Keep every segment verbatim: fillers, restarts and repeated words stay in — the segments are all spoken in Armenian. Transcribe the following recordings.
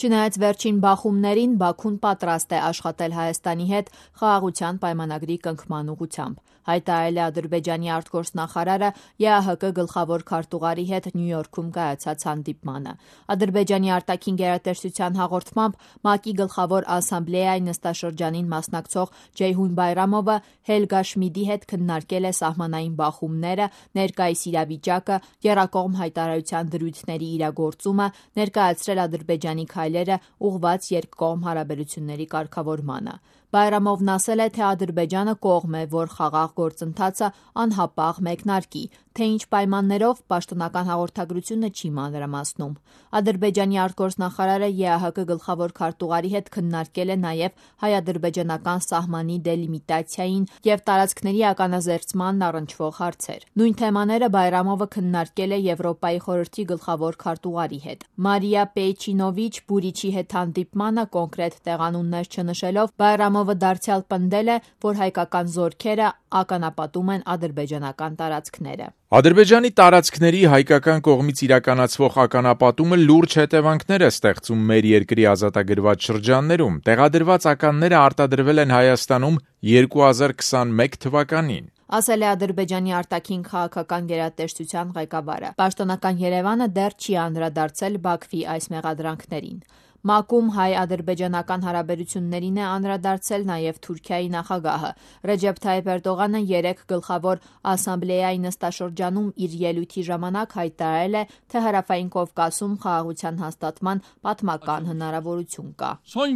Չնայած վերջին բախումներին Բաքուն պատրաստ է աշխատել Հայաստանի հետ խաղաղության պայմանագրի կնքման ուղղությամբ, հայտարարել է Ադրբեջանի արտգործնախարարը ԵԱՀԿ գլխավոր քարտուղարի հետ Նյու Յորքում կայացած հանդիպմանը։ Ադրբեջանի արտաքին գերատեսչության հաղորդմամբ ՄԱԿ-ի գլխավոր ասամբլեայի նստաշրջանին մասնակցող Ջեյհուն Բայրամովը Հելգա Շմիդի հետ քննարկել է սահմանային բախումները, ներկայիս իրավիճակը, եռակողմ հայտարարության դրույթների իրագործումը, ներկայացրել Ադրբեջանի քայլերը ուղղված երկկողմ հարաբերությունների կարգավորմանը։ Բայրամովն ասել է, թե Ադրբեջանը կողմ է, որ խաղաղ գործընթացը անհապաղ մեկնարկի, թե ինչ պայմաններով պաշտոնական հաղորդագրությունը չի մանրամասնում։ Ադրբեջանի արտգործնախարարը ԵԱՀԿ գլխավոր քարտուղարի հետ քննարկել է նաև հայ-ադրբեջանական սահմանի դելիմիտացիային և տարածքների ականազերծմանն առնչվող հարցեր։ Նույն թեմաները Բայրամովը քննարկել է Եվրոպայի խորհրդի գլխավոր քարտուղարի հետ։ Մարիա Պեյչինովիչ Բուրիչի հետ հանդիպմանը կոնկրետ տեղանուններ չնշելով Բայրամովը դարձյալ պնդել է, որ հայկական զորքերը ականապատում են ադրբեջանական տարածքները։ Ադրբեջանի տարածքների հայկական կողմից իրականացվող ականապատումը լուրջ հետևանքներ է ստեղծում մեր երկրի ազատագրված շրջաններում։ Տեղադրված ականները արտադրվել են Հայաստանում երկու հազար քսանմեկ թվականին։ Ասել է Ադրբեջանի արտաքին քաղաքական գերատեսչության ղեկավարը։ Պաշտոնական Երևանը դեռ չի անդրադարձել Բաքվի այս մեղադրանքներին։ ՄԱԿ-ում հայ-ադրբեջանական հարաբերություններին է անդրադարձել նաև Թուրքիայի նախագահը։ Ռեջեփ Թայիփ Էրդողանը երեկ գլխավոր ասամբլեայի նստաշրջանում իր ելույթի ժամանակ հայտարարել է, թե Հարավային Կովկասում խաղաղության հաստատման պատմական հնարավորություն կա։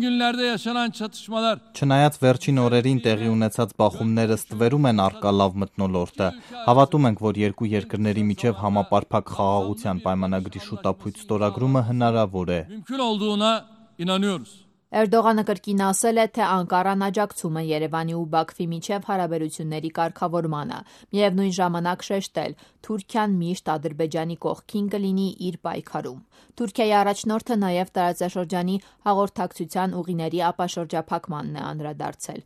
Չնայած վերջին օրերին տեղի ունեցած բախումները ստվերում են առկա լավ մթնոլորտը, հավատում ենք, որ երկու երկրների միջև համապարփակ խաղաղության պայմանագրի շուտապույտ ստորագրումը հնարավոր է։ Էրդողանը կրկին ասել է, թե Անկարան աջակցում է Երևանի ու Բաքվի միջև հարաբերությունների կարգավորմանը, միևնույն ժամանակ շեշտել՝ Թուրքիան միշտ Ադրբեջանի կողքին կլինի իր պայքարում։ Թուրքիայի առաջնորդը նաև տարածաշրջանի հաղորդակցության ուղիների ապաշրջափակմանն է անդրադարձել։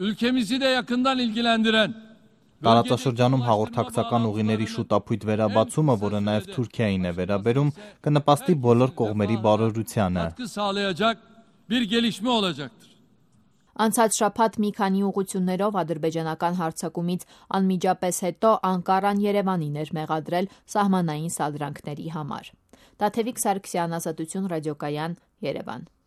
Տարածաշրջանում հաղորդակցական ուղիների շուտապույտ վերաբացումը, որը նաև Թուրքիային է վերաբերում, կնպաստի բոլոր կողմերի բարօրությանը։ Անցած շաբաթ մի քանի ուղղություններով ադրբեջանական հարձակումից անմիջապես հետո Անկարան Երևանին էր մեղադրել սահմանային սադրանքների համար։ Տաթևիկ Սարգսյան, Ազատություն ռադիոկայան, Երևան։